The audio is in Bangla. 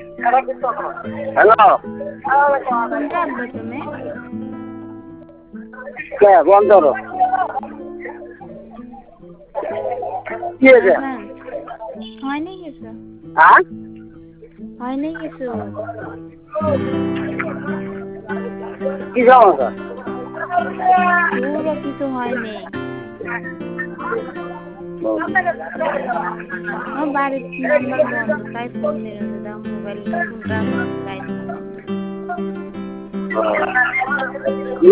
হ্যালো কোনটা আনবে তুমি? কে বন্ধ করো কি হয়েছে হয়নি কিছু, হ্যাঁ হয়নি কিছু। কি সমস্যা পুরো কিছু হয়নি। আমার বাড়ির নাম্বার বন্ধ, তাই ফোন দিয়েছে। দাও মোবাইল ফোনটা সাইড।